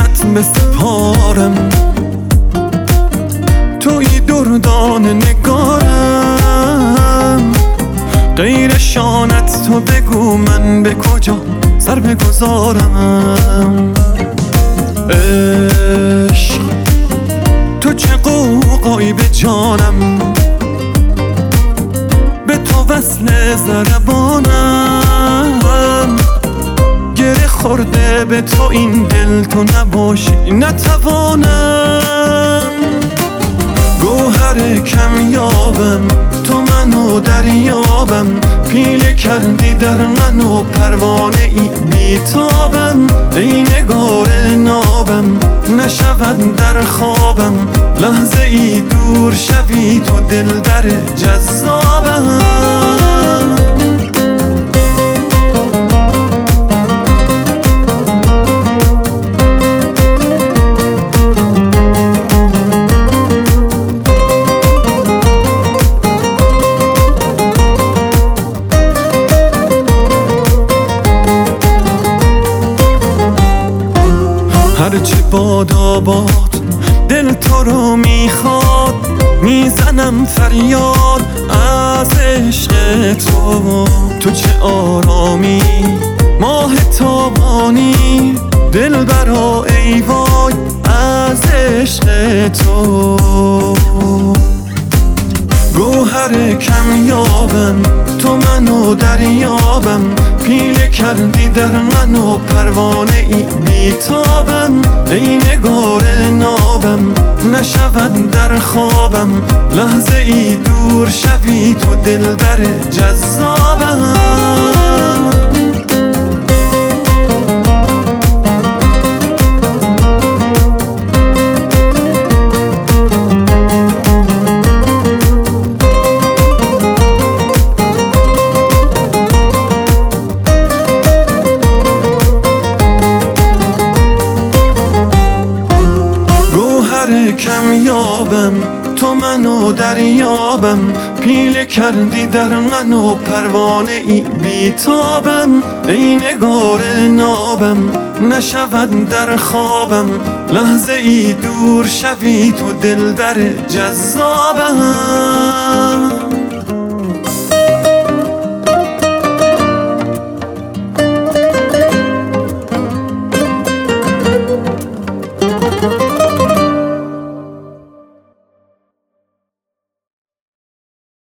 چشمت بسپارم، توی دردان نگارم. غیر شانت تو بگو من به کجا سر بگذارم. عشق تو چه قوقایی به جانم، به تو وصل ضربانم. گره خورده به تو این دل، تو نباشی نتوانم. گوهر کمیابم تو منو دریابم، پیله کردی در منو پروانه ای بیتابم. ای نگار نابم نشود در خوابم، لحظه ای دور شوی تو دلبر جذابم. هرچی بادا باد دل تو رو میخواد، میزنم فریاد از عشق تو. تو چه آرامی ماه تابانی، دل برا ای وای از عشق تو. گوهر کمیابم تو منو دریابم، پیله کردی در منو پروانه ای بیتابم. ای نگار نابم نشود در خوابم، لحظه ای دور شوی تو دلبر جذابم. کمیابم تو منو دریابم، پیله کردی در منو پروانه ای بیتابم. ای نگار نابم نشود در خوابم، لحظه ای دور شوی تو دلبر جذابم.